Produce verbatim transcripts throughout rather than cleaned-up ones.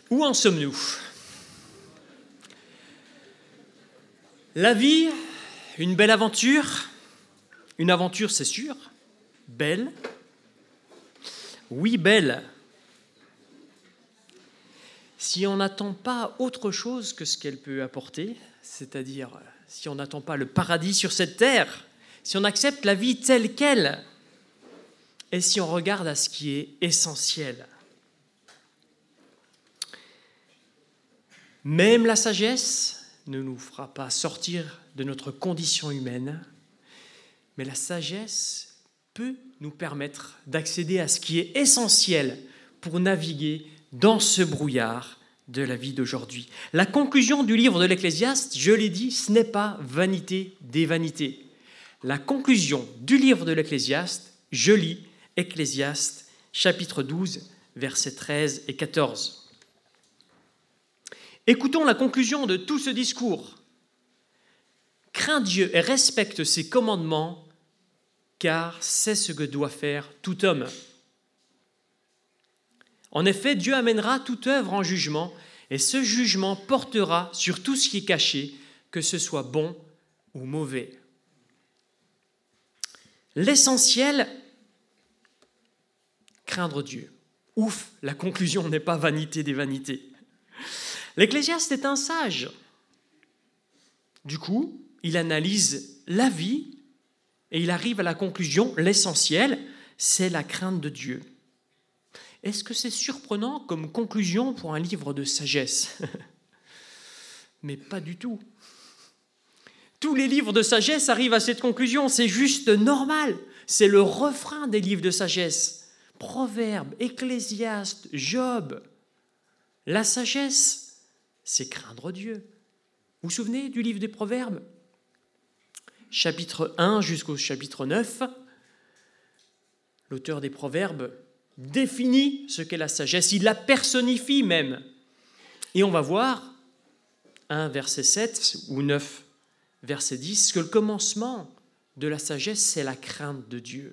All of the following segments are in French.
Où en sommes-nous ? La vie, une belle aventure. Une aventure, c'est sûr. Belle. Oui, belle. Si on n'attend pas autre chose que ce qu'elle peut apporter, c'est-à-dire si on n'attend pas le paradis sur cette terre, si on accepte la vie telle qu'elle, et si on regarde à ce qui est essentiel. Même la sagesse ne nous fera pas sortir de notre condition humaine, mais la sagesse peut nous permettre d'accéder à ce qui est essentiel pour naviguer dans ce brouillard de la vie d'aujourd'hui. La conclusion du livre de l'Ecclésiaste, je l'ai dit, ce n'est pas vanité des vanités. La conclusion du livre de l'Ecclésiaste, je lis Ecclésiaste, chapitre douze, versets treize et quatorze. Écoutons la conclusion de tout ce discours. « Crains Dieu et respecte ses commandements, car c'est ce que doit faire tout homme. » En effet, Dieu amènera toute œuvre en jugement, et ce jugement portera sur tout ce qui est caché, que ce soit bon ou mauvais. L'essentiel, craindre Dieu. Ouf, la conclusion n'est pas vanité des vanités. L'Ecclésiaste est un sage. Du coup, il analyse la vie et il arrive à la conclusion, l'essentiel, c'est la crainte de Dieu. Est-ce que c'est surprenant comme conclusion pour un livre de sagesse ? Mais pas du tout. Tous les livres de sagesse arrivent à cette conclusion, c'est juste normal. C'est le refrain des livres de sagesse. Proverbes, Ecclésiaste, Job. La sagesse, c'est craindre Dieu. Vous vous souvenez du livre des Proverbes ? Chapitre un jusqu'au chapitre neuf, l'auteur des Proverbes définit ce qu'est la sagesse, il la personnifie même. Et on va voir, un verset sept ou neuf, verset dix, que le commencement de la sagesse, c'est la crainte de Dieu.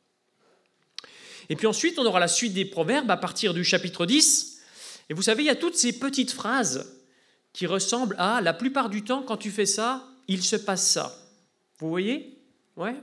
Et puis ensuite, on aura la suite des Proverbes à partir du chapitre dix. Et vous savez, il y a toutes ces petites phrases qui ressemblent à « la plupart du temps, quand tu fais ça, il se passe ça ». Vous voyez ? Ouais.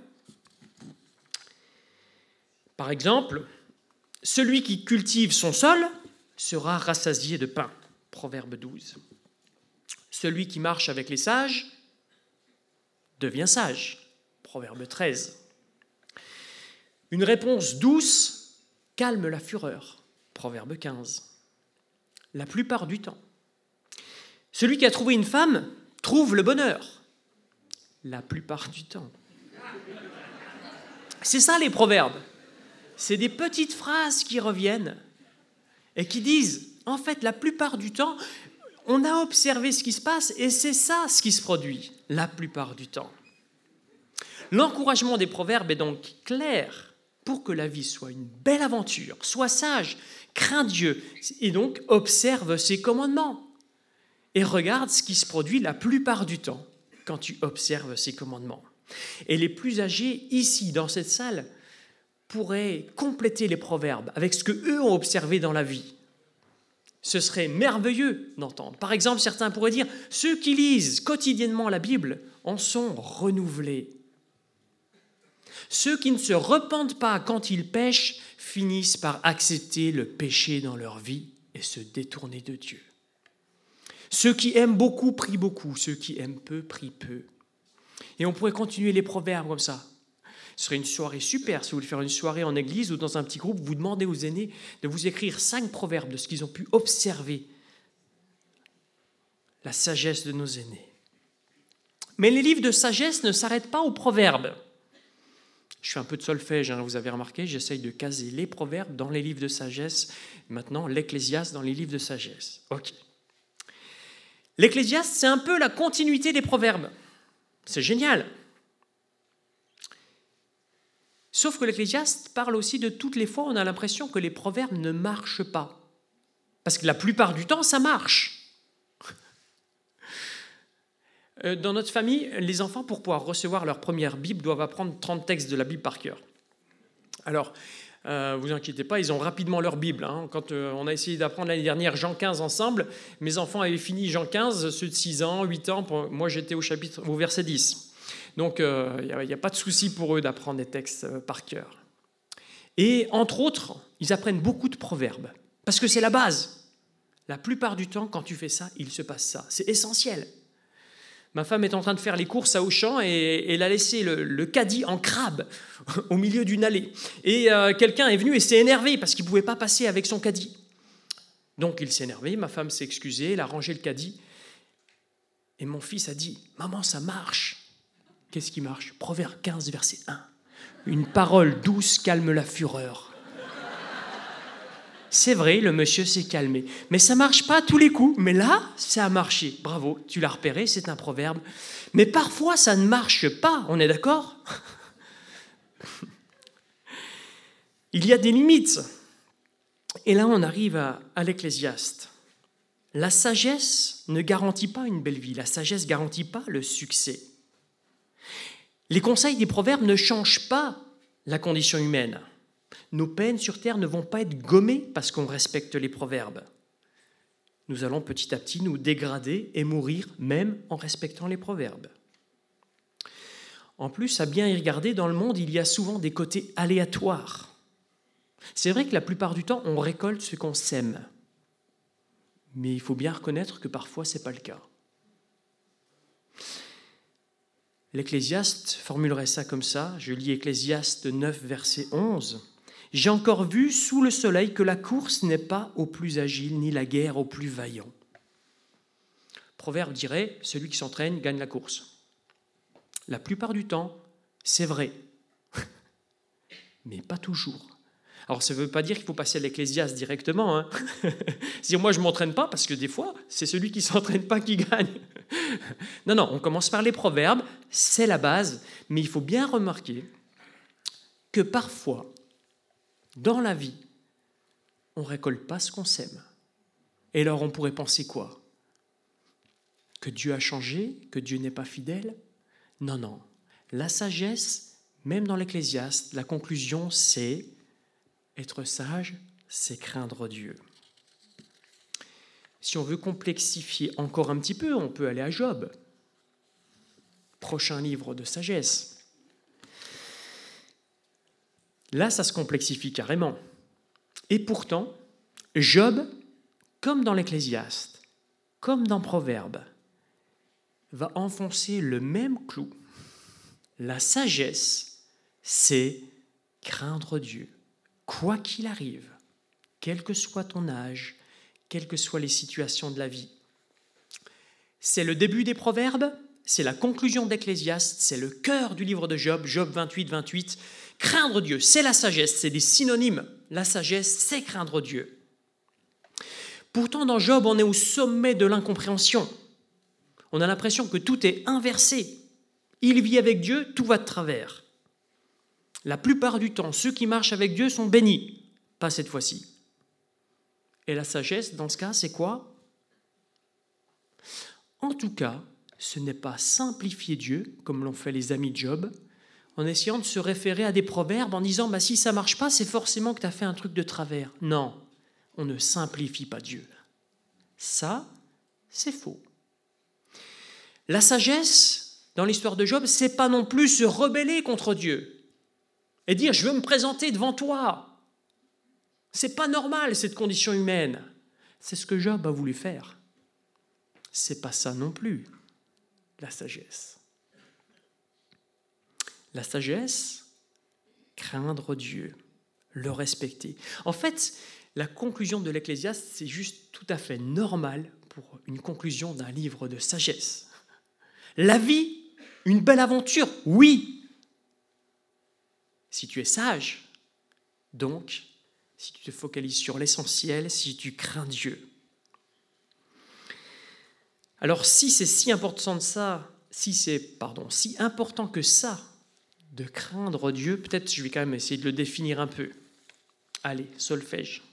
Par exemple, « celui qui cultive son sol sera rassasié de pain ». Proverbe douze. « Celui qui marche avec les sages devient sage ». Proverbe treize. Une réponse douce calme la fureur. Proverbe quinze. La plupart du temps. Celui qui a trouvé une femme trouve le bonheur. La plupart du temps. C'est ça les proverbes. C'est des petites phrases qui reviennent et qui disent, en fait, la plupart du temps, on a observé ce qui se passe et c'est ça ce qui se produit, la plupart du temps. L'encouragement des proverbes est donc clair pour que la vie soit une belle aventure, sois sage, crains Dieu et donc observe ses commandements. Et regarde ce qui se produit la plupart du temps quand tu observes ces commandements. Et les plus âgés, ici, dans cette salle, pourraient compléter les proverbes avec ce qu'eux ont observé dans la vie. Ce serait merveilleux d'entendre. Par exemple, certains pourraient dire « Ceux qui lisent quotidiennement la Bible en sont renouvelés. Ceux qui ne se repentent pas quand ils pêchent finissent par accepter le péché dans leur vie et se détourner de Dieu. Ceux qui aiment beaucoup prient beaucoup, ceux qui aiment peu prient peu. » Et on pourrait continuer les proverbes comme ça. Ce serait une soirée super si vous voulez faire une soirée en église ou dans un petit groupe, vous demandez aux aînés de vous écrire cinq proverbes de ce qu'ils ont pu observer. La sagesse de nos aînés. Mais les livres de sagesse ne s'arrêtent pas aux proverbes. Je fais un peu de solfège, hein, vous avez remarqué, j'essaye de caser les proverbes dans les livres de sagesse, maintenant l'Ecclésiaste dans les livres de sagesse. Ok. L'Ecclésiaste, c'est un peu la continuité des proverbes. C'est génial. Sauf que l'Ecclésiaste parle aussi de toutes les fois où on a l'impression que les proverbes ne marchent pas. Parce que la plupart du temps, ça marche. Dans notre famille, les enfants, pour pouvoir recevoir leur première Bible, doivent apprendre trente textes de la Bible par cœur. Alors, Euh, vous inquiétez pas, ils ont rapidement leur Bible. Hein. Quand euh, on a essayé d'apprendre l'année dernière Jean quinze ensemble, mes enfants avaient fini Jean quinze, ceux de six ans, huit ans. Pour... Moi, j'étais au chapitre, au verset dix. Donc, il euh, n'y a, a pas de souci pour eux d'apprendre des textes euh, par cœur. Et entre autres, ils apprennent beaucoup de proverbes, parce que c'est la base. La plupart du temps, quand tu fais ça, il se passe ça. C'est essentiel. Ma femme est en train de faire les courses à Auchan et, et elle a laissé le, le caddie en crabe au milieu d'une allée. Et euh, quelqu'un est venu et s'est énervé parce qu'il ne pouvait pas passer avec son caddie. Donc il s'est énervé, ma femme s'est excusée, elle a rangé le caddie. Et mon fils a dit « Maman, ça marche !» Qu'est-ce qui marche ? Proverbe quinze, verset un. « Une parole douce calme la fureur. » C'est vrai, le monsieur s'est calmé. Mais ça ne marche pas à tous les coups. Mais là, ça a marché. Bravo, tu l'as repéré, c'est un proverbe. Mais parfois, ça ne marche pas. On est d'accord ? Il y a des limites. Et là, on arrive à, à l'Ecclésiaste. La sagesse ne garantit pas une belle vie. La sagesse ne garantit pas le succès. Les conseils des proverbes ne changent pas la condition humaine. Nos peines sur terre ne vont pas être gommées parce qu'on respecte les proverbes. Nous allons petit à petit nous dégrader et mourir même en respectant les proverbes. En plus, à bien y regarder, dans le monde, il y a souvent des côtés aléatoires. C'est vrai que la plupart du temps, on récolte ce qu'on sème. Mais il faut bien reconnaître que parfois, ce n'est pas le cas. L'Ecclésiaste formulerait ça comme ça. Je lis Ecclésiaste neuf, verset onze. « J'ai encore vu sous le soleil que la course n'est pas au plus agile, ni la guerre au plus vaillant. » Proverbe dirait « Celui qui s'entraîne gagne la course. » La plupart du temps, c'est vrai, mais pas toujours. Alors, ça ne veut pas dire qu'il faut passer à l'Ecclésiaste directement. Hein. C'est-à-dire, moi, je ne m'entraîne pas parce que des fois, c'est celui qui ne s'entraîne pas qui gagne. Non, non, on commence par les proverbes, c'est la base, mais il faut bien remarquer que parfois, dans la vie, on ne récolte pas ce qu'on sème. Et alors, on pourrait penser quoi ? Que Dieu a changé ? Que Dieu n'est pas fidèle ? Non, non. La sagesse, même dans l'Ecclésiaste, la conclusion, c'est être sage, c'est craindre Dieu. Si on veut complexifier encore un petit peu, on peut aller à Job. Prochain livre de sagesse. Là, ça se complexifie carrément. Et pourtant, Job, comme dans l'Ecclésiaste, comme dans Proverbe, va enfoncer le même clou. La sagesse, c'est craindre Dieu. Quoi qu'il arrive, quel que soit ton âge, quelles que soient les situations de la vie. C'est le début des Proverbes, c'est la conclusion d'Ecclésiaste, c'est le cœur du livre de Job, Job vingt-huit, vingt-huit. Craindre Dieu, c'est la sagesse, c'est des synonymes. La sagesse, c'est craindre Dieu. Pourtant, dans Job, on est au sommet de l'incompréhension. On a l'impression que tout est inversé. Il vit avec Dieu, tout va de travers. La plupart du temps, ceux qui marchent avec Dieu sont bénis. Pas cette fois-ci. Et la sagesse, dans ce cas, c'est quoi ? En tout cas, ce n'est pas simplifier Dieu, comme l'ont fait les amis de Job, en essayant de se référer à des proverbes en disant bah, « si ça ne marche pas, c'est forcément que tu as fait un truc de travers ». Non, on ne simplifie pas Dieu. Ça, c'est faux. La sagesse, dans l'histoire de Job, c'est pas non plus se rebeller contre Dieu et dire « je veux me présenter devant toi ». C'est pas normal, cette condition humaine. C'est ce que Job a voulu faire. C'est pas ça non plus, la sagesse. La sagesse, craindre Dieu, le respecter. En fait, la conclusion de l'Ecclésiaste, c'est juste tout à fait normal pour une conclusion d'un livre de sagesse. La vie, une belle aventure, oui. Si tu es sage, donc, si tu te focalises sur l'essentiel, si tu crains Dieu. Alors, si c'est si important de ça, si c'est, pardon, si important que ça, de craindre Dieu, peut-être je vais quand même essayer de le définir un peu. Allez, solfège.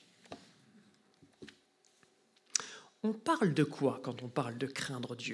On parle de quoi quand on parle de craindre Dieu ?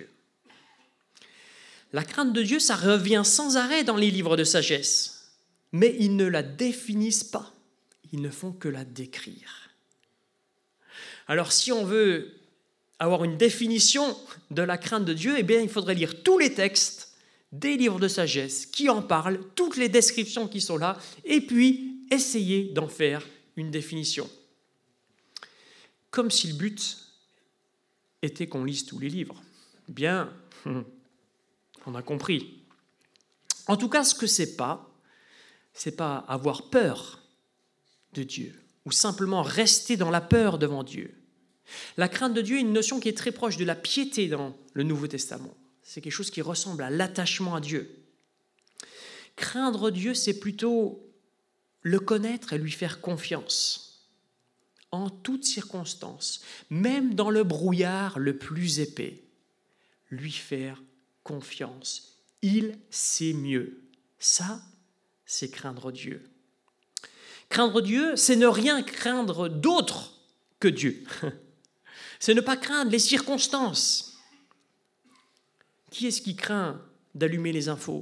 La crainte de Dieu, ça revient sans arrêt dans les livres de sagesse, mais ils ne la définissent pas. ils ne font que la décrire. Alors si on veut avoir une définition de la crainte de Dieu, eh bien, il faudrait lire tous les textes des livres de sagesse qui en parlent, toutes les descriptions qui sont là, et puis essayer d'en faire une définition. Comme si le but était qu'on lise tous les livres. Bien, on a compris. En tout cas, ce que c'est pas, c'est pas avoir peur de Dieu, ou simplement rester dans la peur devant Dieu. La crainte de Dieu est une notion qui est très proche de la piété dans le Nouveau Testament. C'est quelque chose qui ressemble à l'attachement à Dieu. Craindre Dieu, c'est plutôt le connaître et lui faire confiance. En toutes circonstances, même dans le brouillard le plus épais, lui faire confiance. Il sait mieux. Ça, c'est craindre Dieu. Craindre Dieu, c'est ne rien craindre d'autre que Dieu. C'est ne pas craindre les circonstances. Qui est-ce qui craint d'allumer les infos ?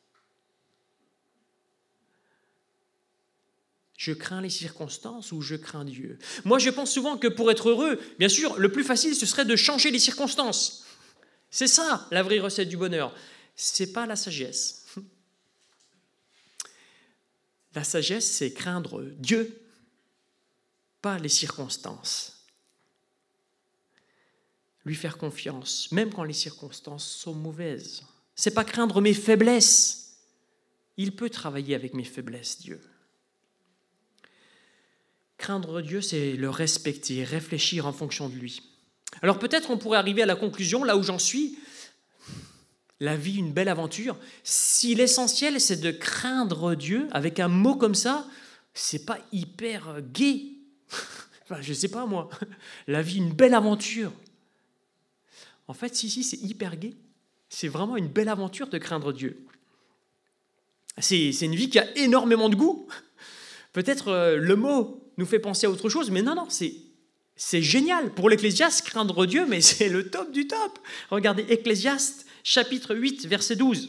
Je crains les circonstances ou je crains Dieu ? Moi, je pense souvent que pour être heureux, bien sûr, le plus facile, ce serait de changer les circonstances. C'est ça, la vraie recette du bonheur. Ce n'est pas la sagesse. La sagesse, c'est craindre Dieu, pas les circonstances. Lui faire confiance, même quand les circonstances sont mauvaises. Ce n'est pas craindre mes faiblesses. Il peut travailler avec mes faiblesses, Dieu. Craindre Dieu, c'est le respecter, réfléchir en fonction de lui. Alors peut-être on pourrait arriver à la conclusion, là où j'en suis, la vie, une belle aventure. Si l'essentiel, c'est de craindre Dieu, avec un mot comme ça, c'est pas hyper gai. Enfin, je sais pas moi. La vie, une belle aventure. En fait, si, si, c'est hyper gai. C'est vraiment une belle aventure de craindre Dieu. C'est, c'est une vie qui a énormément de goût. Peut-être euh, le mot nous fait penser à autre chose, mais non, non, c'est, c'est génial. Pour l'Ecclésiaste, craindre Dieu, mais c'est le top du top. Regardez, Ecclésiaste, chapitre huit, verset douze.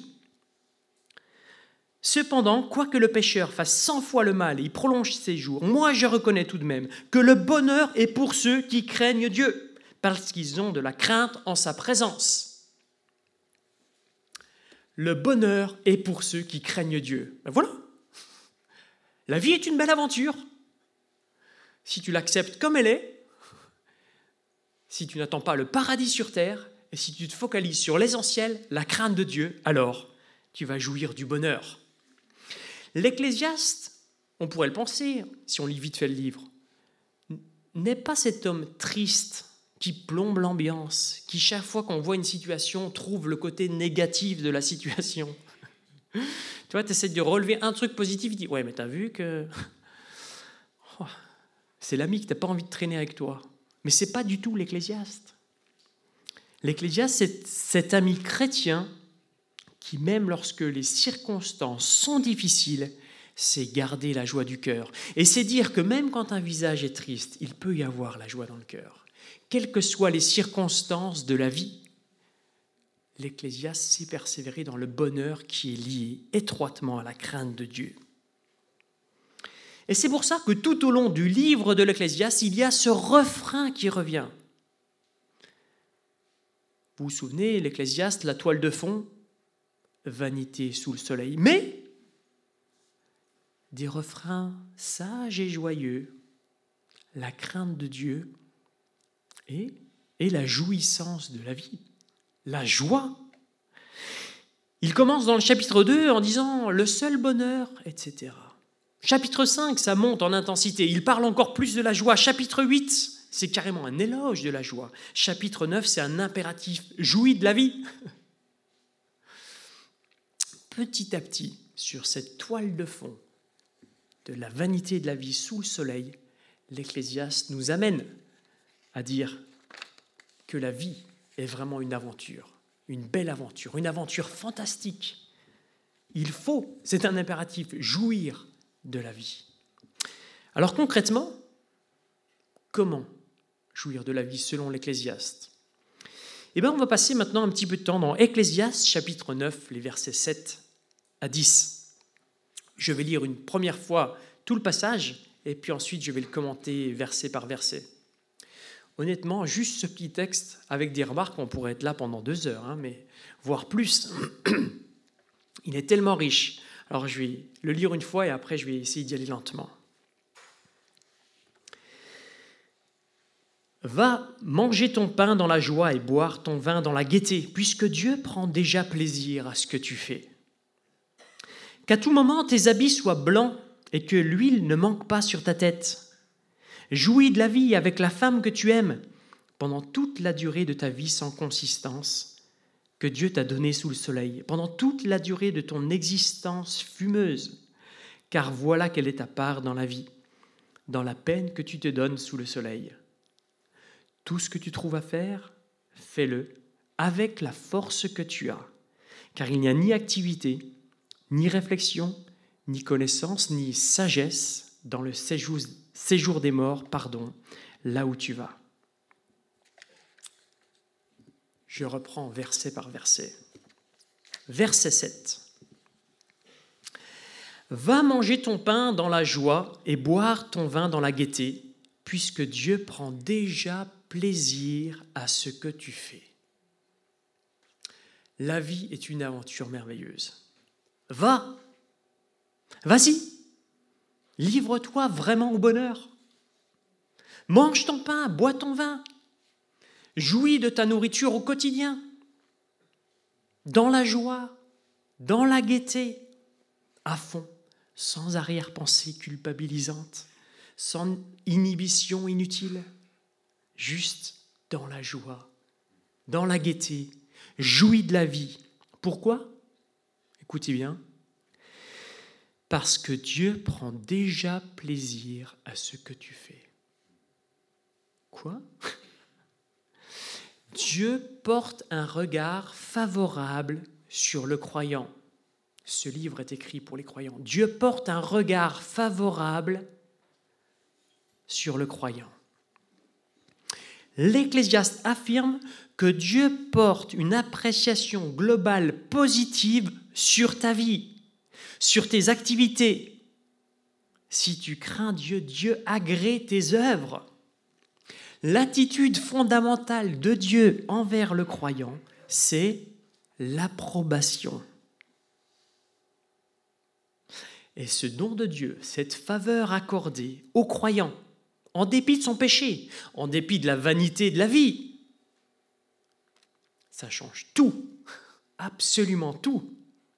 Cependant, quoique le pécheur fasse cent fois le mal et y prolonge ses jours, moi je reconnais tout de même que le bonheur est pour ceux qui craignent Dieu, parce qu'ils ont de la crainte en sa présence. Le bonheur est pour ceux qui craignent Dieu. Ben voilà. La vie est une belle aventure. Si tu l'acceptes comme elle est, si tu n'attends pas le paradis sur terre, et si tu te focalises sur l'essentiel, la crainte de Dieu, alors tu vas jouir du bonheur. L'Ecclésiaste, on pourrait le penser, si on lit vite fait le livre, n'est pas cet homme triste qui plombe l'ambiance, qui chaque fois qu'on voit une situation trouve le côté négatif de la situation. Tu vois, tu essaies de relever un truc positif, il dit « Ouais, mais t'as vu que oh, c'est l'ami que t'as pas envie de traîner avec toi. » Mais ce n'est pas du tout l'Ecclésiaste. L'Ecclésiaste, c'est cet ami chrétien qui, même lorsque les circonstances sont difficiles, sait garder la joie du cœur. Et c'est dire que même quand un visage est triste, il peut y avoir la joie dans le cœur. Quelles que soient les circonstances de la vie, l'Ecclésiaste sait persévérer dans le bonheur qui est lié étroitement à la crainte de Dieu. Et c'est pour ça que tout au long du livre de l'Ecclésiaste, il y a ce refrain qui revient. Vous vous souvenez, l'Ecclésiaste, la toile de fond, vanité sous le soleil, mais des refrains sages et joyeux, la crainte de Dieu et, et la jouissance de la vie, la joie. Il commence dans le chapitre deux en disant « le seul bonheur », et cetera. Chapitre cinq, ça monte en intensité, il parle encore plus de la joie. Chapitre huit, c'est carrément un éloge de la joie. Chapitre neuf, c'est un impératif, jouis de la vie. Petit à petit, sur cette toile de fond de la vanité de la vie sous le soleil, l'Ecclésiaste nous amène à dire que la vie est vraiment une aventure, une belle aventure, une aventure fantastique. Il faut, c'est un impératif, jouir de la vie. Alors concrètement, comment jouir de la vie selon l'Ecclésiaste ? Eh bien, on va passer maintenant un petit peu de temps dans Ecclésiaste, chapitre neuf, les versets sept à dix. Je vais lire une première fois tout le passage et puis ensuite je vais le commenter verset par verset. Honnêtement, juste ce petit texte, avec des remarques, on pourrait être là pendant deux heures, hein, mais voire plus. Il est tellement riche. Alors je vais le lire une fois et après je vais essayer d'y aller lentement. Va manger ton pain dans la joie et boire ton vin dans la gaieté, puisque Dieu prend déjà plaisir à ce que tu fais. Qu'à tout moment tes habits soient blancs et que l'huile ne manque pas sur ta tête. Jouis de la vie avec la femme que tu aimes pendant toute la durée de ta vie sans consistance que Dieu t'a donnée sous le soleil, pendant toute la durée de ton existence fumeuse, car voilà quelle est ta part dans la vie, dans la peine que tu te donnes sous le soleil. Tout ce que tu trouves à faire, fais-le avec la force que tu as, car il n'y a ni activité, ni réflexion, ni connaissance, ni sagesse dans le séjour, séjour des morts, pardon, là où tu vas. Je reprends verset par verset. Verset sept. Va manger ton pain dans la joie et boire ton vin dans la gaieté, puisque Dieu prend déjà plaisir à ce que tu fais. La vie est une aventure merveilleuse. Va, vas-y, livre-toi vraiment au bonheur. Mange ton pain, bois ton vin. Jouis de ta nourriture au quotidien. Dans la joie, dans la gaieté, à fond, sans arrière-pensée culpabilisante, sans inhibition inutile, juste dans la joie, dans la gaieté, jouis de la vie. Pourquoi ? Écoutez bien. Parce que Dieu prend déjà plaisir à ce que tu fais. Quoi ? Dieu porte un regard favorable sur le croyant. Ce livre est écrit pour les croyants. Dieu porte un regard favorable sur le croyant. L'Ecclésiaste affirme que Dieu porte une appréciation globale positive sur ta vie, sur tes activités. Si tu crains Dieu, Dieu agrée tes œuvres. L'attitude fondamentale de Dieu envers le croyant, c'est l'approbation. Et ce don de Dieu, cette faveur accordée au croyant, en dépit de son péché, en dépit de la vanité de la vie, ça change tout, absolument tout.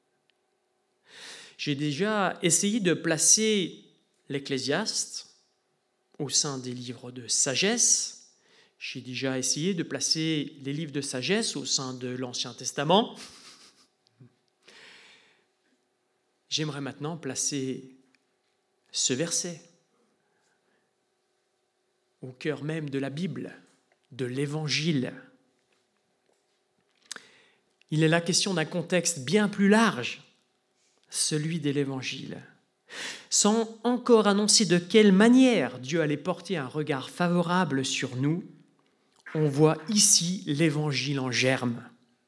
J'ai déjà essayé de placer l'Ecclésiaste au sein des livres de sagesse. J'ai déjà essayé de placer les livres de sagesse au sein de l'Ancien Testament. J'aimerais maintenant placer ce verset au cœur même de la Bible, de l'Évangile. Il est la question d'un contexte bien plus large, celui de l'Évangile. Sans encore annoncer de quelle manière Dieu allait porter un regard favorable sur nous, on voit ici l'Évangile en germe.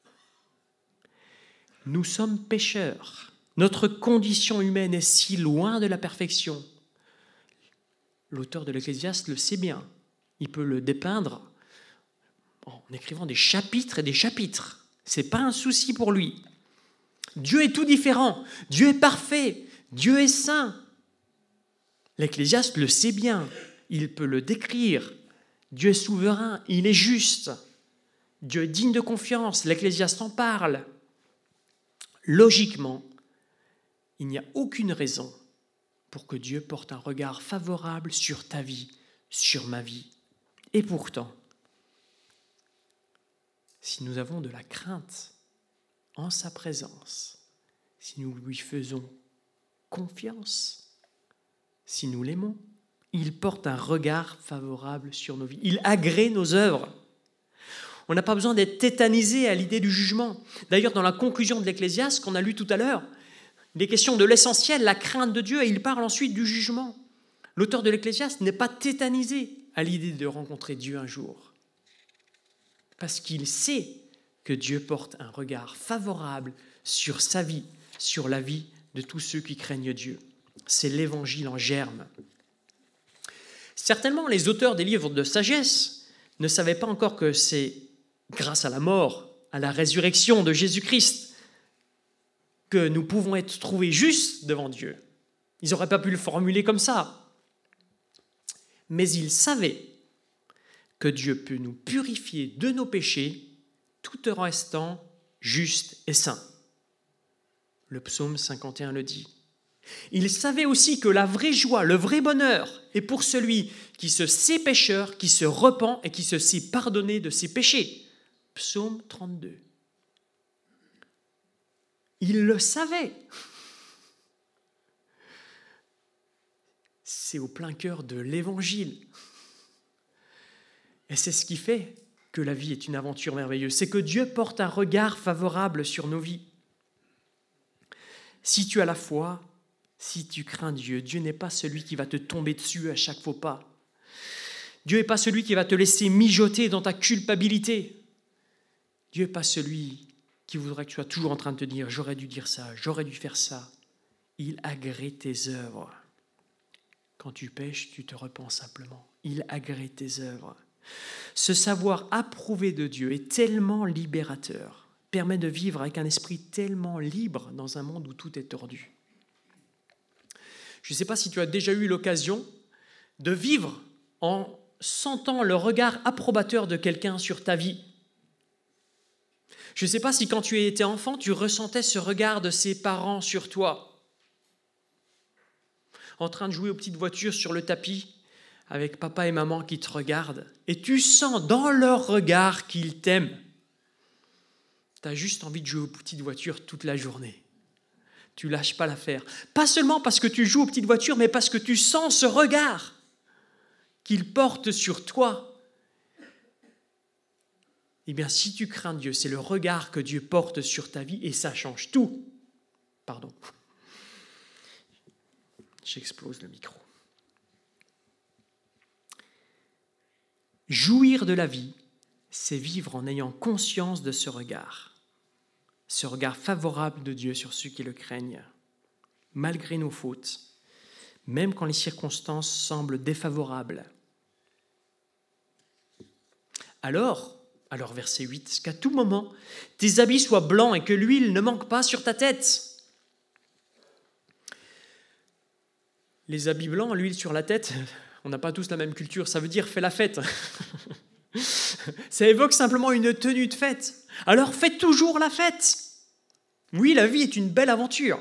Nous sommes pécheurs. Notre condition humaine est si loin de la perfection. L'auteur de l'Ecclésiaste le sait bien. Il peut le dépeindre en écrivant des chapitres et des chapitres. Ce n'est pas un souci pour lui. Dieu est tout différent. Dieu est parfait. Dieu est saint. L'Ecclésiaste le sait bien. Il peut le décrire. Dieu est souverain. Il est juste. Dieu est digne de confiance. L'Ecclésiaste en parle. Logiquement, il n'y a aucune raison pour que Dieu porte un regard favorable sur ta vie, sur ma vie. Et pourtant, si nous avons de la crainte en sa présence, si nous lui faisons confiance, si nous l'aimons, il porte un regard favorable sur nos vies. Il agrée nos œuvres. On n'a pas besoin d'être tétanisé à l'idée du jugement. D'ailleurs, dans la conclusion de l'Ecclésiaste qu'on a lu tout à l'heure, il est question de l'essentiel, la crainte de Dieu, et il parle ensuite du jugement. L'auteur de l'Ecclésiaste n'est pas tétanisé à l'idée de rencontrer Dieu un jour, parce qu'il sait que Dieu porte un regard favorable sur sa vie, sur la vie de tous ceux qui craignent Dieu. C'est l'Évangile en germe. Certainement, les auteurs des livres de sagesse ne savaient pas encore que c'est grâce à la mort, à la résurrection de Jésus-Christ, que nous pouvons être trouvés justes devant Dieu. Ils n'auraient pas pu le formuler comme ça. Mais ils savaient que Dieu peut nous purifier de nos péchés tout en restant juste et saint. Le psaume cinquante et un le dit. Ils savaient aussi que la vraie joie, le vrai bonheur est pour celui qui se sait pécheur, qui se repent et qui se sait pardonner de ses péchés. Psaume trente-deux. Ils le savaient. C'est au plein cœur de l'Évangile. Et c'est ce qui fait que la vie est une aventure merveilleuse. C'est que Dieu porte un regard favorable sur nos vies. Si tu as la foi, si tu crains Dieu, Dieu n'est pas celui qui va te tomber dessus à chaque faux pas. Dieu n'est pas celui qui va te laisser mijoter dans ta culpabilité. Dieu n'est pas celui qui voudrait que tu sois toujours en train de te dire « j'aurais dû dire ça, j'aurais dû faire ça ». Il agrée tes œuvres. Quand tu pêches, tu te repens simplement. Il agrée tes œuvres. Ce savoir approuvé de Dieu est tellement libérateur, permet de vivre avec un esprit tellement libre dans un monde où tout est tordu. Je ne sais pas si tu as déjà eu l'occasion de vivre en sentant le regard approbateur de quelqu'un sur ta vie. Je ne sais pas si quand tu étais enfant, tu ressentais ce regard de ses parents sur toi. En train de jouer aux petites voitures sur le tapis, avec papa et maman qui te regardent, et tu sens dans leur regard qu'ils t'aiment. Tu as juste envie de jouer aux petites voitures toute la journée. Tu lâches pas l'affaire. Pas seulement parce que tu joues aux petites voitures, mais parce que tu sens ce regard qu'ils portent sur toi. Eh bien, si tu crains Dieu, c'est le regard que Dieu porte sur ta vie et ça change tout. Pardon. J'explose le micro. Jouir de la vie, c'est vivre en ayant conscience de ce regard. Ce regard favorable de Dieu sur ceux qui le craignent, malgré nos fautes, même quand les circonstances semblent défavorables. Alors, alors verset huit, qu'à tout moment, tes habits soient blancs et que l'huile ne manque pas sur ta tête. Les habits blancs, l'huile sur la tête, on n'a pas tous la même culture, ça veut dire fais la fête. Ça évoque simplement une tenue de fête. Alors faites toujours la fête. Oui, la vie est une belle aventure.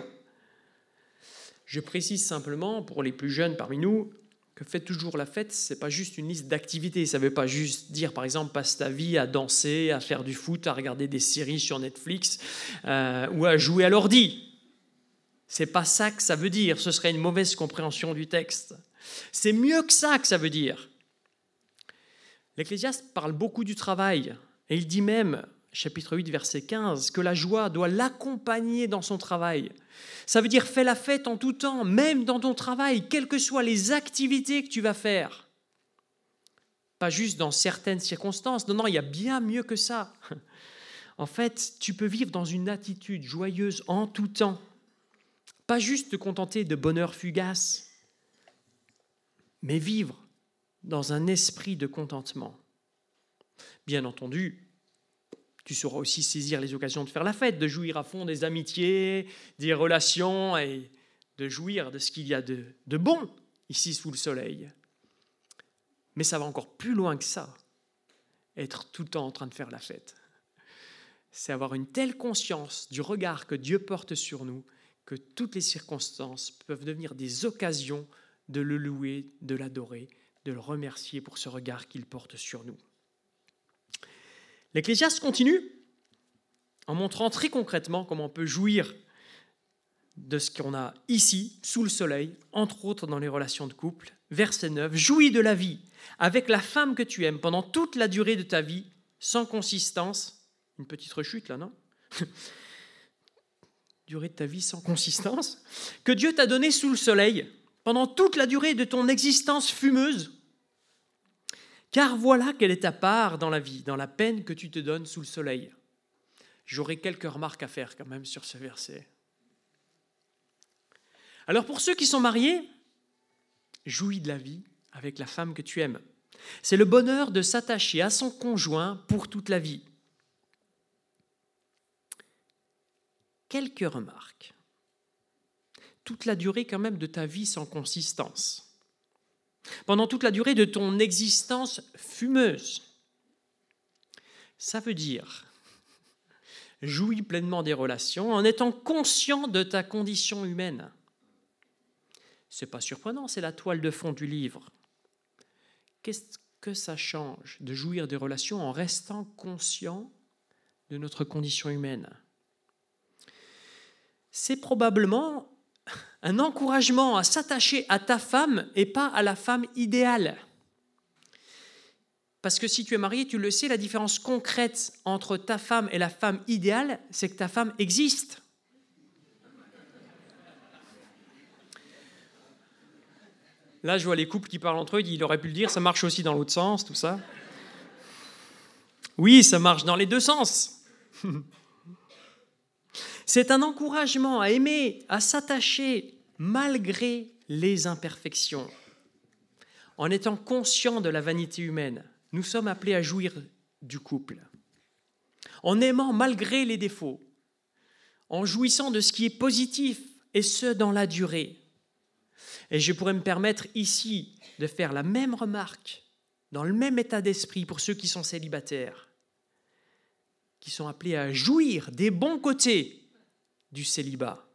Je précise simplement, pour les plus jeunes parmi nous, que faites toujours la fête, ce n'est pas juste une liste d'activités. Ça ne veut pas juste dire, par exemple, passe ta vie à danser, à faire du foot, à regarder des séries sur Netflix euh, ou à jouer à l'ordi. Ce n'est pas ça que ça veut dire. Ce serait une mauvaise compréhension du texte. C'est mieux que ça que ça veut dire. L'Ecclésiaste parle beaucoup du travail et il dit même, chapitre huit, verset quinze, que la joie doit l'accompagner dans son travail. Ça veut dire fais la fête en tout temps, même dans ton travail, quelles que soient les activités que tu vas faire. Pas juste dans certaines circonstances. Non, non, il y a bien mieux que ça. En fait, tu peux vivre dans une attitude joyeuse en tout temps. Pas juste te contenter de bonheur fugace, mais vivre dans un esprit de contentement. Bien entendu, tu sauras aussi saisir les occasions de faire la fête, de jouir à fond des amitiés, des relations et de jouir de ce qu'il y a de, de bon ici sous le soleil. Mais ça va encore plus loin que ça, être tout le temps en train de faire la fête. C'est avoir une telle conscience du regard que Dieu porte sur nous que toutes les circonstances peuvent devenir des occasions de le louer, de l'adorer, de le remercier pour ce regard qu'il porte sur nous. L'Ecclésiaste continue en montrant très concrètement comment on peut jouir de ce qu'on a ici, sous le soleil, entre autres dans les relations de couple. Verset neuf, « Jouis de la vie avec la femme que tu aimes pendant toute la durée de ta vie, sans consistance. » Une petite rechute là, non ? Durée de ta vie sans consistance. « Que Dieu t'a donné sous le soleil pendant toute la durée de ton existence fumeuse. Car voilà quelle est ta part dans la vie, dans la peine que tu te donnes sous le soleil. » J'aurai quelques remarques à faire quand même sur ce verset. Alors pour ceux qui sont mariés, jouis de la vie avec la femme que tu aimes. C'est le bonheur de s'attacher à son conjoint pour toute la vie. Quelques remarques. Toute la durée quand même de ta vie sans consistance. Pendant toute la durée de ton existence fumeuse. Ça veut dire jouis pleinement des relations en étant conscient de ta condition humaine. C'est pas surprenant, c'est la toile de fond du livre. Qu'est-ce que ça change de jouir des relations en restant conscient de notre condition humaine? C'est probablement un encouragement à s'attacher à ta femme et pas à la femme idéale. Parce que si tu es marié, tu le sais, la différence concrète entre ta femme et la femme idéale, c'est que ta femme existe. Là, je vois les couples qui parlent entre eux, il aurait pu le dire, ça marche aussi dans l'autre sens, tout ça. Oui, ça marche dans les deux sens. C'est un encouragement à aimer, à s'attacher malgré les imperfections. En étant conscient de la vanité humaine, nous sommes appelés à jouir du couple. En aimant malgré les défauts, en jouissant de ce qui est positif, et ce, dans la durée. Et je pourrais me permettre ici de faire la même remarque, dans le même état d'esprit pour ceux qui sont célibataires, qui sont appelés à jouir des bons côtés du célibat.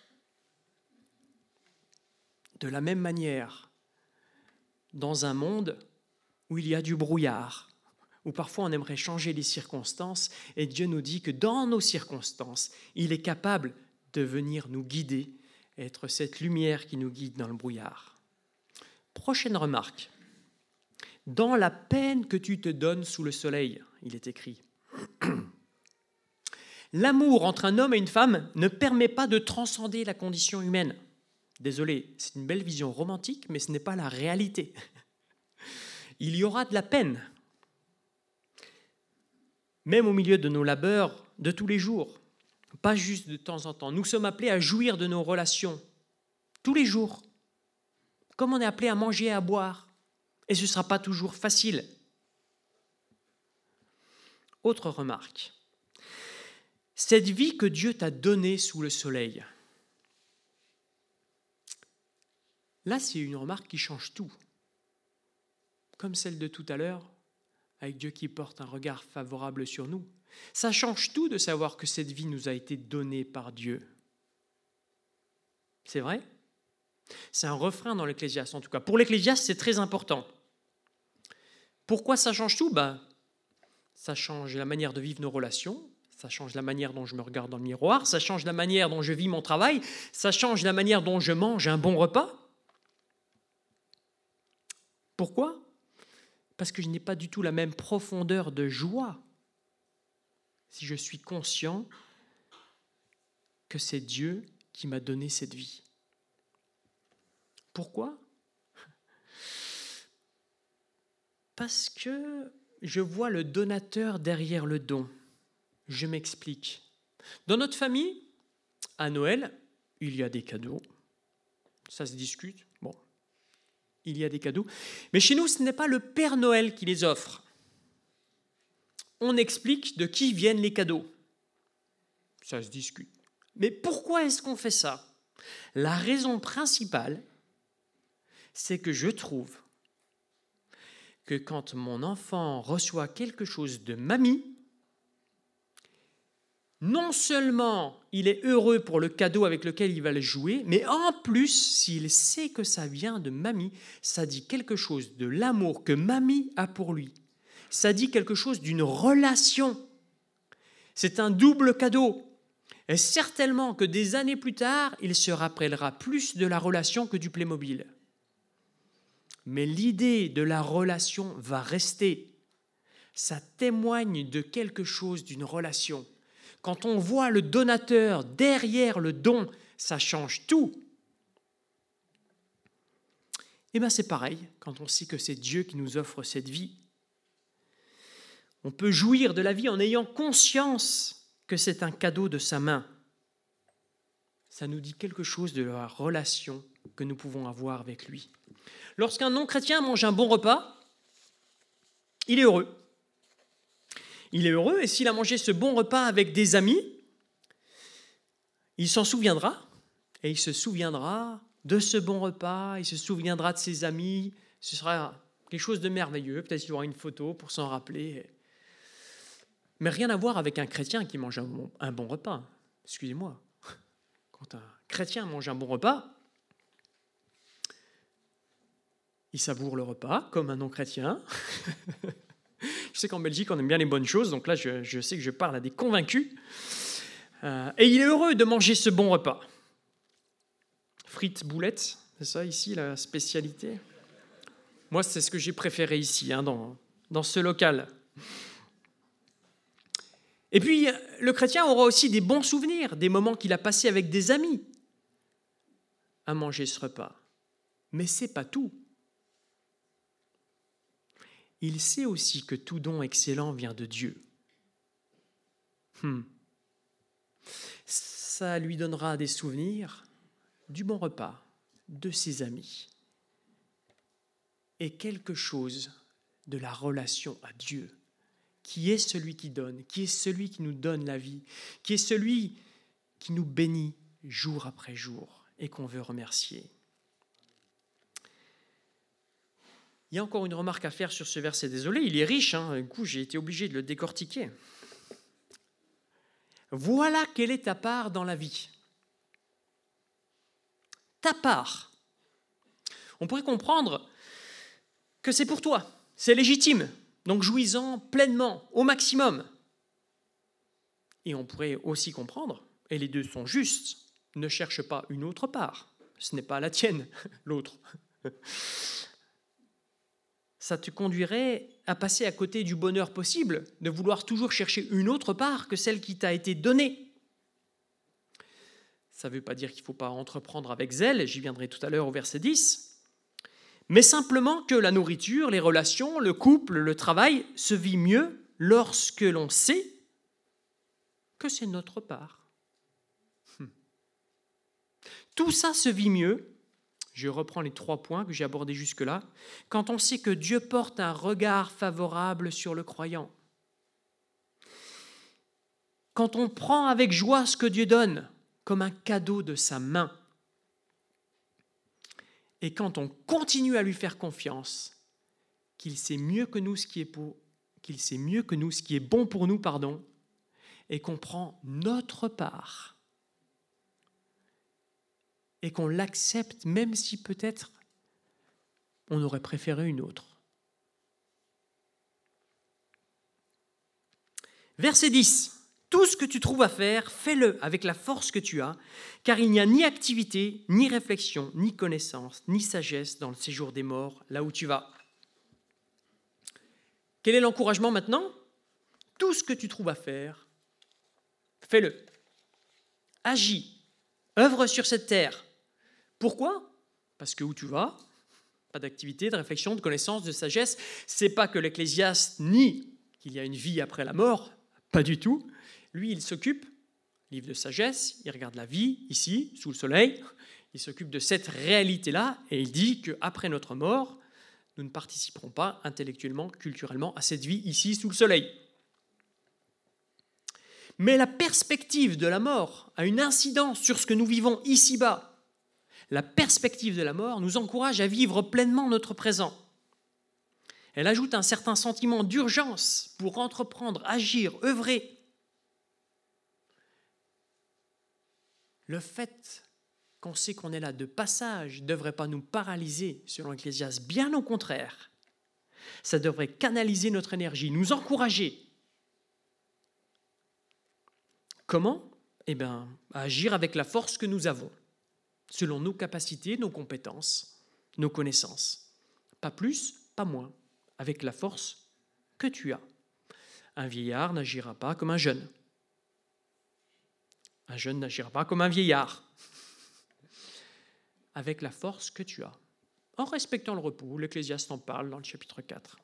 De la même manière, dans un monde où il y a du brouillard, où parfois on aimerait changer les circonstances, et Dieu nous dit que dans nos circonstances, il est capable de venir nous guider, être cette lumière qui nous guide dans le brouillard. Prochaine remarque. Dans la peine que tu te donnes sous le soleil, il est écrit. L'amour entre un homme et une femme ne permet pas de transcender la condition humaine. Désolé, c'est une belle vision romantique, mais ce n'est pas la réalité. Il y aura de la peine, même au milieu de nos labeurs de tous les jours, pas juste de temps en temps. Nous sommes appelés à jouir de nos relations tous les jours, comme on est appelé à manger et à boire, et ce ne sera pas toujours facile. Autre remarque. Cette vie que Dieu t'a donnée sous le soleil, là, c'est une remarque qui change tout. Comme celle de tout à l'heure, avec Dieu qui porte un regard favorable sur nous. Ça change tout de savoir que cette vie nous a été donnée par Dieu. C'est vrai? C'est un refrain dans l'Ecclésiaste, en tout cas. Pour l'Ecclésiaste, c'est très important. Pourquoi ça change tout? Ben, ça change la manière de vivre nos relations, ça change la manière dont je me regarde dans le miroir, ça change la manière dont je vis mon travail, ça change la manière dont je mange un bon repas. Pourquoi? Parce que je n'ai pas du tout la même profondeur de joie si je suis conscient que c'est Dieu qui m'a donné cette vie. Pourquoi? Parce que je vois le donateur derrière le don. Je m'explique. Dans notre famille, à Noël, il y a des cadeaux. Ça se discute. Bon, il y a des cadeaux. Mais chez nous, ce n'est pas le Père Noël qui les offre. On explique de qui viennent les cadeaux. Ça se discute. Mais pourquoi est-ce qu'on fait ça? La raison principale, c'est que je trouve que quand mon enfant reçoit quelque chose de mamie, non seulement il est heureux pour le cadeau avec lequel il va le jouer, mais en plus, s'il sait que ça vient de mamie, ça dit quelque chose de l'amour que mamie a pour lui. Ça dit quelque chose d'une relation. C'est un double cadeau. Et certainement que des années plus tard, il se rappellera plus de la relation que du Playmobil. Mais l'idée de la relation va rester. Ça témoigne de quelque chose, d'une relation. Quand on voit le donateur derrière le don, ça change tout. Et bien c'est pareil, quand on sait que c'est Dieu qui nous offre cette vie. On peut jouir de la vie en ayant conscience que c'est un cadeau de sa main. Ça nous dit quelque chose de la relation que que nous pouvons avoir avec lui. Lorsqu'un non-chrétien mange un bon repas, il est heureux. Il est heureux et s'il a mangé ce bon repas avec des amis, il s'en souviendra et il se souviendra de ce bon repas, il se souviendra de ses amis, ce sera quelque chose de merveilleux, peut-être qu'il aura une photo pour s'en rappeler. Mais rien à voir avec un chrétien qui mange un bon, un bon repas. Excusez-moi. Quand un chrétien mange un bon repas, il savoure le repas comme un non-chrétien. Je sais qu'en Belgique, on aime bien les bonnes choses, donc là, je, je sais que je parle à des convaincus. Euh, et il est heureux de manger ce bon repas. Frites, boulettes, c'est ça ici la spécialité? Moi, c'est ce que j'ai préféré ici, hein, dans, dans ce local. Et puis, le chrétien aura aussi des bons souvenirs, des moments qu'il a passés avec des amis à manger ce repas. Mais ce n'est pas tout. Il sait aussi que tout don excellent vient de Dieu. Hmm. Ça lui donnera des souvenirs du bon repas, de ses amis, et quelque chose de la relation à Dieu, qui est celui qui donne, qui est celui qui nous donne la vie, qui est celui qui nous bénit jour après jour et qu'on veut remercier. Il y a encore une remarque à faire sur ce verset. Désolé, il est riche, hein. Du coup, j'ai été obligé de le décortiquer. Voilà quelle est ta part dans la vie. Ta part. On pourrait comprendre que c'est pour toi, c'est légitime, donc jouis-en pleinement, au maximum. Et on pourrait aussi comprendre, et les deux sont justes, ne cherche pas une autre part, ce n'est pas la tienne, l'autre. Ça te conduirait à passer à côté du bonheur possible, de vouloir toujours chercher une autre part que celle qui t'a été donnée. Ça ne veut pas dire qu'il ne faut pas entreprendre avec zèle, j'y viendrai tout à l'heure au verset dix, mais simplement que la nourriture, les relations, le couple, le travail se vit mieux lorsque l'on sait que c'est notre part. Hum. Tout ça se vit mieux. Je reprends les trois points que j'ai abordés jusque-là. Quand on sait que Dieu porte un regard favorable sur le croyant, quand on prend avec joie ce que Dieu donne comme un cadeau de sa main, et quand on continue à lui faire confiance, qu'il sait mieux que nous ce qui est pour, qu'il sait mieux que nous ce qui est bon pour nous, pardon, et qu'on prend notre part. Et qu'on l'accepte même si peut-être on aurait préféré une autre. Verset dix. Tout ce que tu trouves à faire, fais-le avec la force que tu as, car il n'y a ni activité, ni réflexion, ni connaissance, ni sagesse dans le séjour des morts, là où tu vas. Quel est l'encouragement maintenant? Tout ce que tu trouves à faire, fais-le. Agis, œuvre sur cette terre. Pourquoi? Parce que où tu vas, pas d'activité, de réflexion, de connaissance, de sagesse. C'est pas que l'Ecclésiaste nie qu'il y a une vie après la mort, pas du tout. Lui, il s'occupe, livre de sagesse, il regarde la vie ici, sous le soleil, il s'occupe de cette réalité-là et il dit qu'après notre mort, nous ne participerons pas intellectuellement, culturellement à cette vie ici, sous le soleil. Mais la perspective de la mort a une incidence sur ce que nous vivons ici-bas. La perspective de la mort nous encourage à vivre pleinement notre présent. Elle ajoute un certain sentiment d'urgence pour entreprendre, agir, œuvrer. Le fait qu'on sait qu'on est là de passage ne devrait pas nous paralyser, selon Ecclésiaste, bien au contraire. Ça devrait canaliser notre énergie, nous encourager. Comment? Eh bien, à agir avec la force que nous avons, selon nos capacités, nos compétences, nos connaissances. Pas plus, pas moins, avec la force que tu as. Un vieillard n'agira pas comme un jeune. Un jeune n'agira pas comme un vieillard. Avec la force que tu as. En respectant le repos, l'Ecclésiaste en parle dans le chapitre quatre.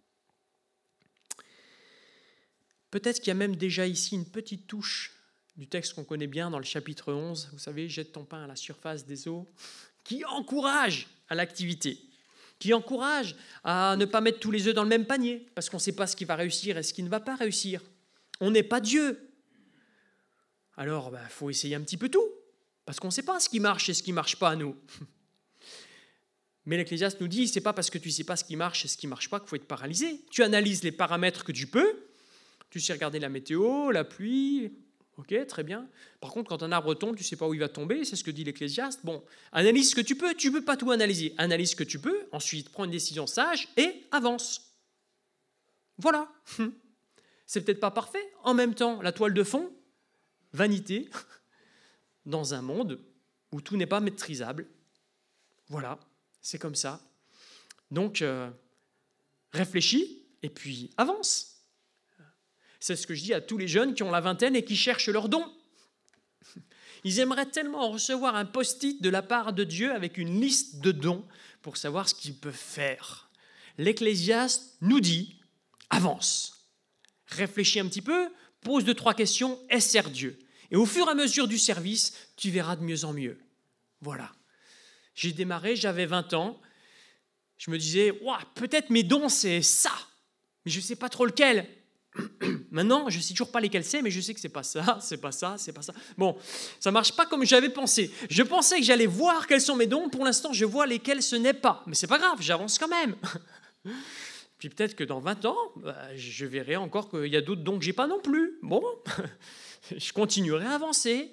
Peut-être qu'il y a même déjà ici une petite touche du texte qu'on connaît bien dans le chapitre onze. Vous savez, jette ton pain à la surface des eaux, qui encourage à l'activité, qui encourage à ne pas mettre tous les œufs dans le même panier, parce qu'on ne sait pas ce qui va réussir et ce qui ne va pas réussir. On n'est pas Dieu. Alors, il bah, faut essayer un petit peu tout, parce qu'on ne sait pas ce qui marche et ce qui ne marche pas à nous. Mais l'Ecclésiaste nous dit, ce n'est pas parce que tu ne sais pas ce qui marche et ce qui ne marche pas qu'il faut être paralysé. Tu analyses les paramètres que tu peux, tu sais regarder la météo, la pluie, ok, très bien. Par contre, quand un arbre tombe, tu ne sais pas où il va tomber, c'est ce que dit l'Ecclésiaste. Bon, analyse ce que tu peux, tu ne peux pas tout analyser. Analyse ce que tu peux, ensuite prends une décision sage et avance. Voilà. C'est peut-être pas parfait. En même temps, la toile de fond, vanité, dans un monde où tout n'est pas maîtrisable. Voilà, c'est comme ça. Donc, euh, réfléchis et puis avance. C'est ce que je dis à tous les jeunes qui ont la vingtaine et qui cherchent leur don. Ils aimeraient tellement recevoir un post-it de la part de Dieu avec une liste de dons pour savoir ce qu'ils peuvent faire. L'Ecclésiaste nous dit, avance, réfléchis un petit peu, pose deux, trois questions et sers Dieu. Et au fur et à mesure du service, tu verras de mieux en mieux. Voilà. J'ai démarré, j'avais vingt ans. Je me disais, ouah, peut-être mes dons, c'est ça, mais je ne sais pas trop lequel. Maintenant, je ne sais toujours pas lesquels c'est, mais je sais que ce n'est pas ça, c'est pas ça, c'est pas ça. Bon, ça ne marche pas comme j'avais pensé. Je pensais que j'allais voir quels sont mes dons. Pour l'instant, je vois lesquels ce n'est pas. Mais ce n'est pas grave, j'avance quand même. Puis peut-être que dans vingt ans, bah, je verrai encore qu'il y a d'autres dons que je n'ai pas non plus. Bon, je continuerai à avancer.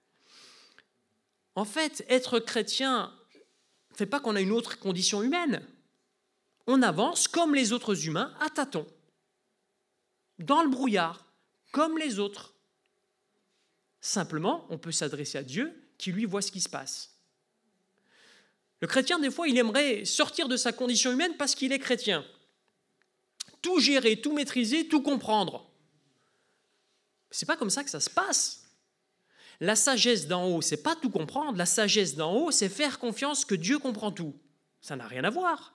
En fait, être chrétien ne fait pas qu'on a une autre condition humaine. On avance comme les autres humains à tâtons, dans le brouillard, comme les autres. Simplement, on peut s'adresser à Dieu qui, lui, voit ce qui se passe. Le chrétien, des fois, il aimerait sortir de sa condition humaine parce qu'il est chrétien. Tout gérer, tout maîtriser, tout comprendre. Ce n'est pas comme ça que ça se passe. La sagesse d'en haut, c'est pas tout comprendre. La sagesse d'en haut, c'est faire confiance que Dieu comprend tout. Ça n'a rien à voir.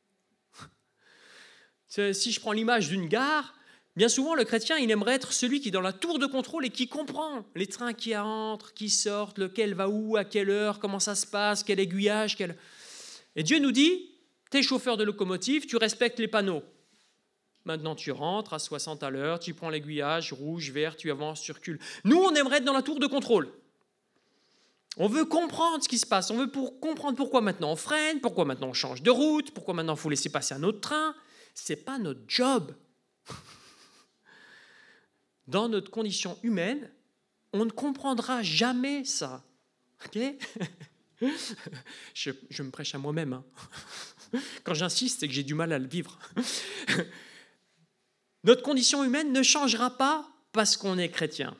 Si je prends l'image d'une gare, bien souvent, le chrétien, il aimerait être celui qui est dans la tour de contrôle et qui comprend les trains qui entrent, qui sortent, lequel va où, à quelle heure, comment ça se passe, quel aiguillage. Quel... Et Dieu nous dit, t'es chauffeur de locomotive, tu respectes les panneaux. Maintenant, tu rentres à soixante à l'heure, tu prends l'aiguillage, rouge, vert, tu avances, tu recules. Nous, on aimerait être dans la tour de contrôle. On veut comprendre ce qui se passe. On veut pour comprendre pourquoi maintenant on freine, pourquoi maintenant on change de route, pourquoi maintenant il faut laisser passer un autre train. Ce n'est pas notre job. Dans notre condition humaine, on ne comprendra jamais ça. Okay? je, je me prêche à moi-même. Hein. Quand j'insiste, c'est que j'ai du mal à le vivre. Notre condition humaine ne changera pas parce qu'on est chrétien.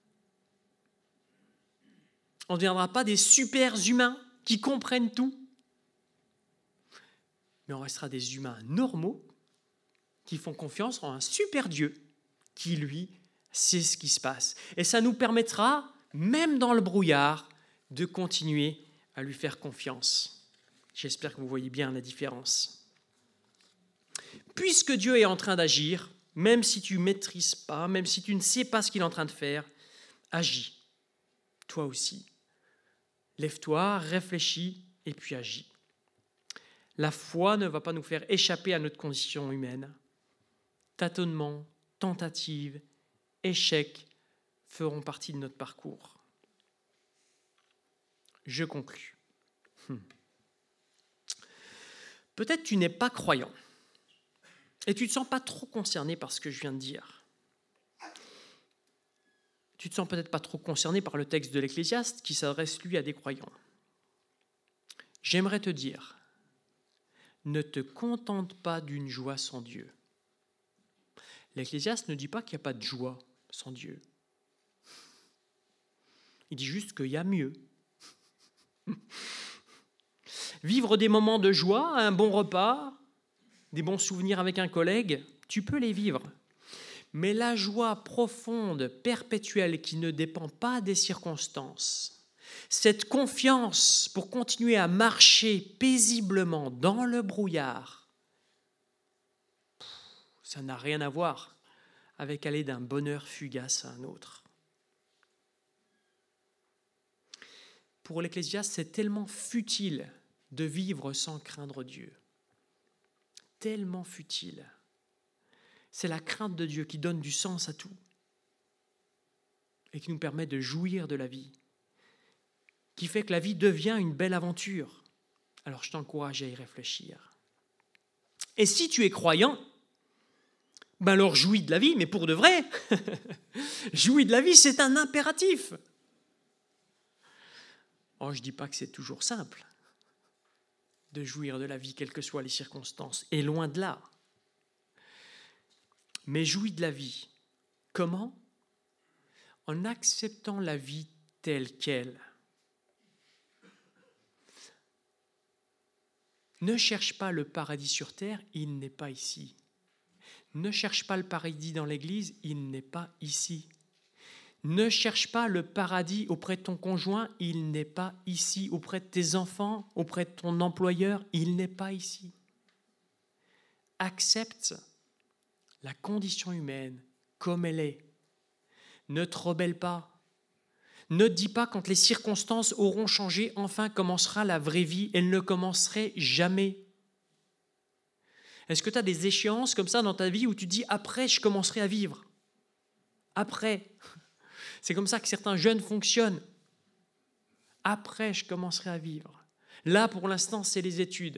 On ne deviendra pas des super humains qui comprennent tout. Mais on restera des humains normaux qui font confiance en un super Dieu qui, lui, sait ce qui se passe. Et ça nous permettra, même dans le brouillard, de continuer à lui faire confiance. J'espère que vous voyez bien la différence. Puisque Dieu est en train d'agir, même si tu ne maîtrises pas, même si tu ne sais pas ce qu'il est en train de faire, agis, toi aussi. Lève-toi, réfléchis et puis agis. La foi ne va pas nous faire échapper à notre condition humaine. Tâtonnements, tentatives, échecs feront partie de notre parcours. Je conclus. Hmm. Peut-être tu n'es pas croyant et tu ne te sens pas trop concerné par ce que je viens de dire. Tu ne te sens peut-être pas trop concerné par le texte de l'Ecclésiaste qui s'adresse, lui, à des croyants. J'aimerais te dire, ne te contente pas d'une joie sans Dieu. L'Ecclésiaste ne dit pas qu'il n'y a pas de joie sans Dieu. Il dit juste qu'il y a mieux. Vivre des moments de joie, un bon repas, des bons souvenirs avec un collègue, tu peux les vivre. Mais la joie profonde, perpétuelle, qui ne dépend pas des circonstances, cette confiance pour continuer à marcher paisiblement dans le brouillard, ça n'a rien à voir avec aller d'un bonheur fugace à un autre. pour l'Ecclésiaste, c'est tellement futile de vivre sans craindre Dieu. Tellement futile. C'est la crainte de Dieu qui donne du sens à tout et qui nous permet de jouir de la vie, qui fait que la vie devient une belle aventure. Alors je t'encourage à y réfléchir. Et si tu es croyant, ben alors jouis de la vie, mais pour de vrai. Jouis de la vie, c'est un impératif. Oh, je ne dis pas que c'est toujours simple de jouir de la vie, quelles que soient les circonstances, et loin de là. Mais jouis de la vie. Comment ? En acceptant la vie telle qu'elle. Ne cherche pas le paradis sur terre, il n'est pas ici. Ne cherche pas le paradis dans l'Église, il n'est pas ici. Ne cherche pas le paradis auprès de ton conjoint, il n'est pas ici. Auprès de tes enfants, auprès de ton employeur, il n'est pas ici. Accepte la condition humaine comme elle est. Ne te rebelle pas. Ne te dis pas quand les circonstances auront changé, enfin commencera la vraie vie. Elle ne commencerait jamais. Est-ce que tu as des échéances comme ça dans ta vie où tu dis « après, je commencerai à vivre ». Après. C'est comme ça que certains jeunes fonctionnent. Après, je commencerai à vivre. Là, pour l'instant, c'est les études.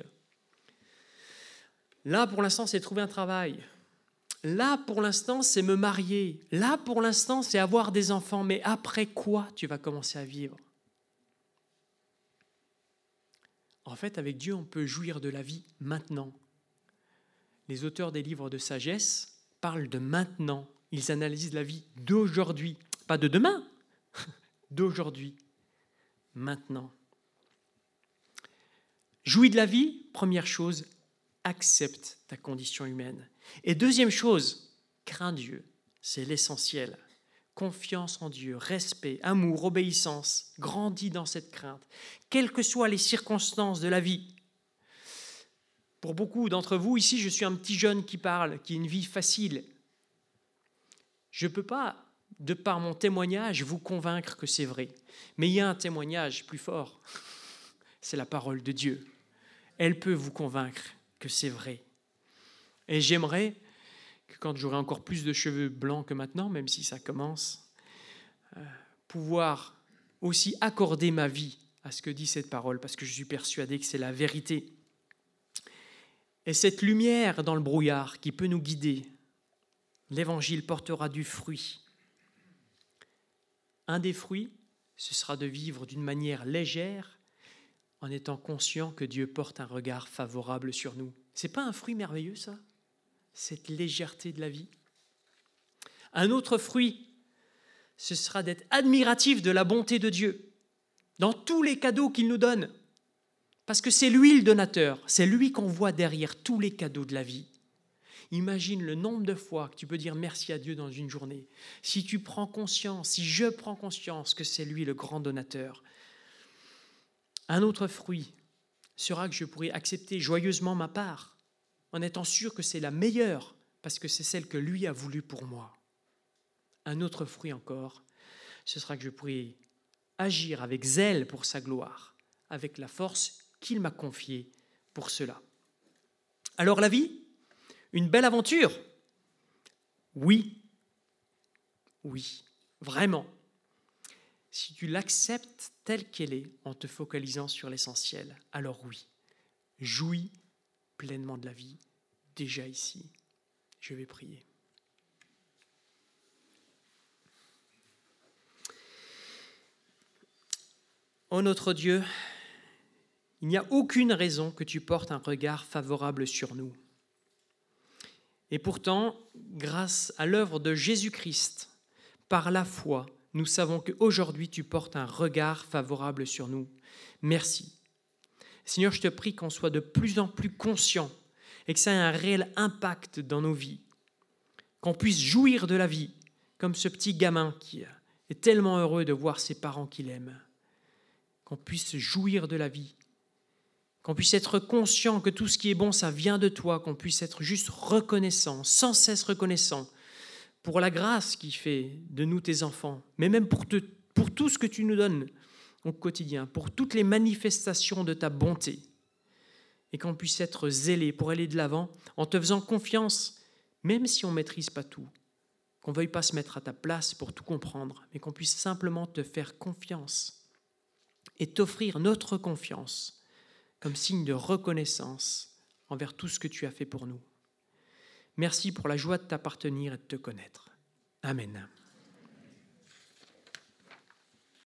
Là, pour l'instant, c'est trouver un travail. Là, pour l'instant, c'est me marier. Là, pour l'instant, c'est avoir des enfants. Mais après quoi tu vas commencer à vivre ? En fait, avec Dieu, on peut jouir de la vie maintenant. Les auteurs des livres de sagesse parlent de maintenant. Ils analysent la vie d'aujourd'hui. Pas de demain, d'aujourd'hui, maintenant. Jouis de la vie, première chose, accepte ta condition humaine. Et deuxième chose, crains Dieu, c'est l'essentiel. Confiance en Dieu, respect, amour, obéissance, grandis dans cette crainte, quelles que soient les circonstances de la vie. Pour beaucoup d'entre vous, ici, je suis un petit jeune qui parle, qui a une vie facile. Je ne peux pas, de par mon témoignage, vous convaincre que c'est vrai. Mais il y a un témoignage plus fort, c'est la parole de Dieu. Elle peut vous convaincre que c'est vrai. Et j'aimerais que quand j'aurai encore plus de cheveux blancs que maintenant, même si ça commence, euh, pouvoir aussi accorder ma vie à ce que dit cette parole, parce que je suis persuadé que c'est la vérité. Et cette lumière dans le brouillard qui peut nous guider, l'Évangile portera du fruit. Un des fruits, ce sera de vivre d'une manière légère en étant conscient que Dieu porte un regard favorable sur nous. Ce n'est pas un fruit merveilleux, ça ? Cette légèreté de la vie. Un autre fruit, ce sera d'être admiratif de la bonté de Dieu dans tous les cadeaux qu'il nous donne. Parce que c'est lui le donateur, c'est lui qu'on voit derrière tous les cadeaux de la vie. Imagine le nombre de fois que tu peux dire merci à Dieu dans une journée. Si tu prends conscience, si je prends conscience que c'est lui le grand donateur. Un autre fruit sera que je pourrai accepter joyeusement ma part en étant sûr que c'est la meilleure parce que c'est celle que lui a voulu pour moi. Un autre fruit encore, ce sera que je pourrai agir avec zèle pour sa gloire, avec la force qu'il m'a confiée pour cela. Alors la vie ? Une belle aventure ? Oui, oui, vraiment. Si tu l'acceptes telle qu'elle est, en te focalisant sur l'essentiel, alors oui, jouis pleinement de la vie, déjà ici. Je vais prier. Ô notre Dieu, il n'y a aucune raison que tu portes un regard favorable sur nous. Et pourtant, grâce à l'œuvre de Jésus-Christ, par la foi, nous savons qu'aujourd'hui, tu portes un regard favorable sur nous. Merci. Seigneur, je te prie qu'on soit de plus en plus conscients et que ça ait un réel impact dans nos vies, qu'on puisse jouir de la vie, comme ce petit gamin qui est tellement heureux de voir ses parents qu'il aime, qu'on puisse jouir de la vie, qu'on puisse être conscient que tout ce qui est bon, ça vient de toi, qu'on puisse être juste reconnaissant, sans cesse reconnaissant pour la grâce qui fait de nous tes enfants, mais même pour, te, pour tout ce que tu nous donnes au quotidien, pour toutes les manifestations de ta bonté, et qu'on puisse être zélé pour aller de l'avant en te faisant confiance, même si on ne maîtrise pas tout, qu'on ne veuille pas se mettre à ta place pour tout comprendre, mais qu'on puisse simplement te faire confiance et t'offrir notre confiance comme signe de reconnaissance envers tout ce que tu as fait pour nous. Merci pour la joie de t'appartenir et de te connaître. Amen.